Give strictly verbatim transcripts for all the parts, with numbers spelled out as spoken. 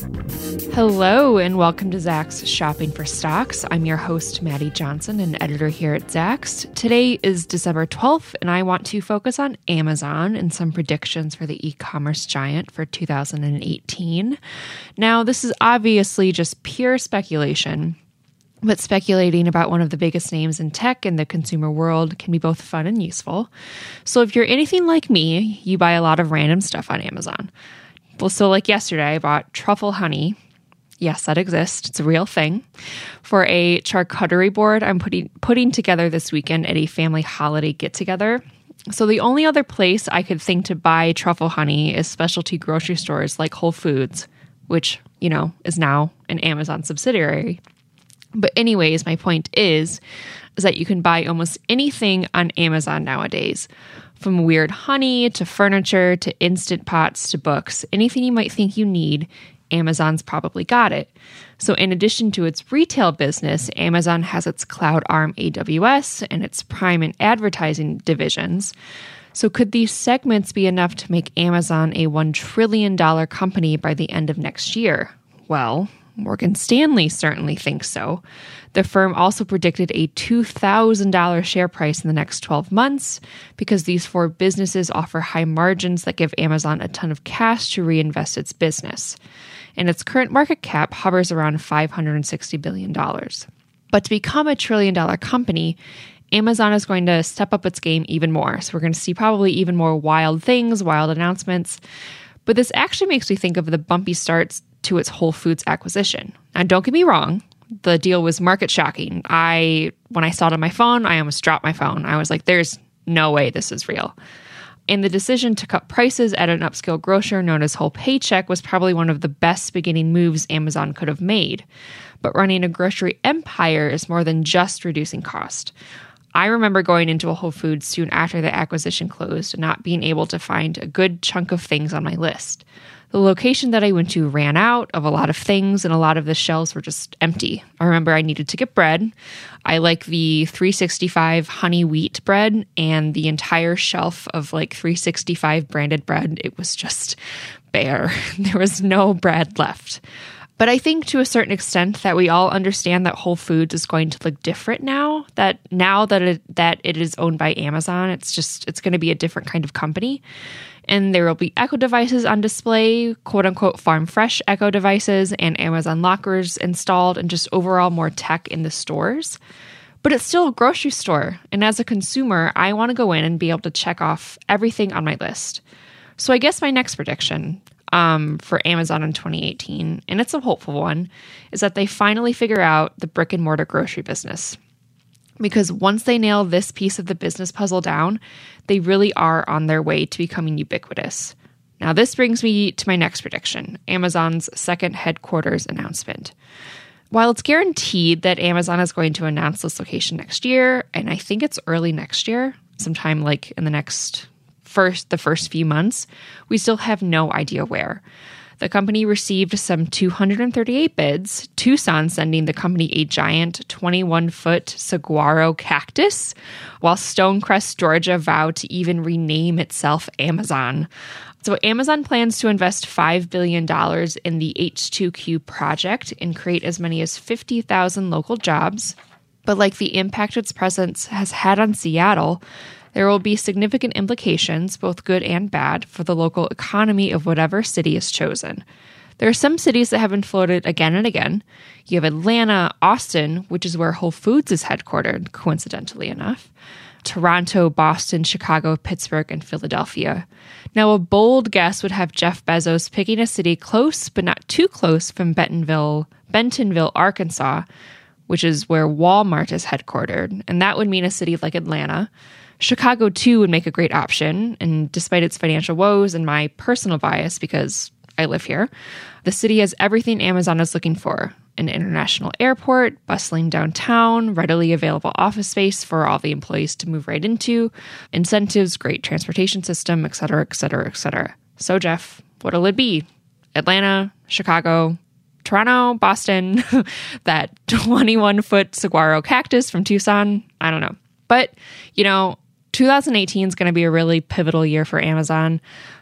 Hello, and welcome to Zacks Shopping for Stocks. I'm your host, Maddie Johnson, an editor here at Zacks. Today is December twelfth, and I want to focus on Amazon and some predictions for the e-commerce giant for two thousand eighteen. Now, this is obviously just pure speculation, but speculating about one of the biggest names in tech and the consumer world can be both fun and useful. So if you're anything like me, you buy a lot of random stuff on Amazon. Well, so like yesterday, I bought truffle honey. Yes, that exists. It's a real thing. For a charcuterie board I'm putting putting together this weekend at a family holiday get-together. So the only other place I could think to buy truffle honey is specialty grocery stores like Whole Foods, which, you know, is now an Amazon subsidiary. But anyways, my point is, is that you can buy almost anything on Amazon nowadays. From weird honey to furniture to instant pots to books, anything you might think you need, Amazon's probably got it. So in addition to its retail business, Amazon has its cloud arm A W S and its Prime and advertising divisions. So could these segments be enough to make Amazon a one trillion dollars company by the end of next year? Well, Morgan Stanley certainly thinks so. The firm also predicted a two thousand dollars share price in the next twelve months because these four businesses offer high margins that give Amazon a ton of cash to reinvest its business. And its current market cap hovers around five hundred sixty billion dollars. But to become a trillion dollar company, Amazon is going to step up its game even more. So we're going to see probably even more wild things, wild announcements. But this actually makes me think of the bumpy starts to its Whole Foods acquisition. And don't get me wrong, the deal was market shocking. I, when I saw it on my phone, I almost dropped my phone. I was like, there's no way this is real. And the decision to cut prices at an upscale grocer known as Whole Paycheck was probably one of the best beginning moves Amazon could have made. But running a grocery empire is more than just reducing cost. I remember going into a Whole Foods soon after the acquisition closed and not being able to find a good chunk of things on my list. The location that I went to ran out of a lot of things, and a lot of the shelves were just empty. I remember I needed to get bread. I like the three sixty-five honey wheat bread, and the entire shelf of like three sixty-five branded bread, it was just bare. There was no bread left. But I think to a certain extent that we all understand that Whole Foods is going to look different now, that now that it, that it is owned by Amazon, it's just, it's going to be a different kind of company. And there will be Echo devices on display, quote-unquote farm fresh Echo devices, and Amazon lockers installed, and just overall more tech in the stores. But it's still a grocery store, and as a consumer, I want to go in and be able to check off everything on my list. So I guess my next prediction um, for Amazon in twenty eighteen, and it's a hopeful one, is that they finally figure out the brick-and-mortar grocery business. Because once they nail this piece of the business puzzle down, they really are on their way to becoming ubiquitous. Now, this brings me to my next prediction, Amazon's second headquarters announcement. While it's guaranteed that Amazon is going to announce this location next year, and I think it's early next year, sometime like in the next first, the first few months, we still have no idea where. The company received some two hundred thirty-eight bids, Tucson sending the company a giant twenty-one foot saguaro cactus, while Stonecrest, Georgia vowed to even rename itself Amazon. So Amazon plans to invest five billion dollars in the H two Q project and create as many as fifty thousand local jobs. But like the impact its presence has had on Seattle, there will be significant implications, both good and bad, for the local economy of whatever city is chosen. There are some cities that have been floated again and again. You have Atlanta, Austin, which is where Whole Foods is headquartered, coincidentally enough, Toronto, Boston, Chicago, Pittsburgh, and Philadelphia. Now, a bold guess would have Jeff Bezos picking a city close, but not too close, from Bentonville, Bentonville, Arkansas, which is where Walmart is headquartered, and that would mean a city like Atlanta. Chicago, too, would make a great option, and despite its financial woes and my personal bias, because I live here, the city has everything Amazon is looking for. An international airport, bustling downtown, readily available office space for all the employees to move right into, incentives, great transportation system, et cetera, et cetera, et cetera. So, Jeff, what'll it be? Atlanta, Chicago, Toronto, Boston, that twenty-one foot saguaro cactus from Tucson? I don't know. But, you know, two thousand eighteen is going to be a really pivotal year for Amazon.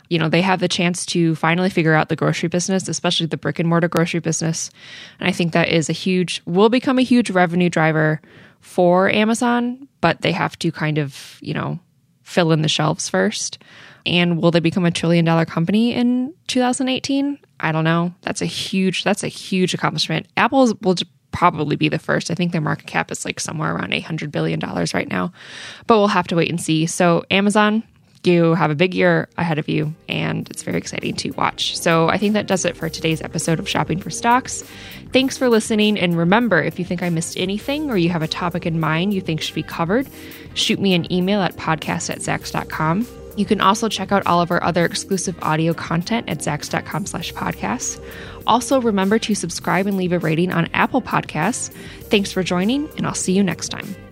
you know, they have the chance to finally figure out the grocery business, especially the brick and mortar grocery business. And I think that is a huge, will become a huge revenue driver for Amazon, but they have to kind of, you know, fill in the shelves first. And will they become a trillion dollar company in two thousand eighteen? I don't know. That's a huge, that's a huge accomplishment. Apple will probably be the first. I think their market cap is like somewhere around eight hundred billion dollars right now, but we'll have to wait and see. So Amazon, you have a big year ahead of you, and it's very exciting to watch. So I think that does it for today's episode of Shopping for Stocks. Thanks for listening. And remember, if you think I missed anything or you have a topic in mind you think should be covered, shoot me an email at podcast at zacks dot com. You can also check out all of our other exclusive audio content at zacks dot com slash podcasts. Also, remember to subscribe and leave a rating on Apple Podcasts. Thanks for joining, and I'll see you next time.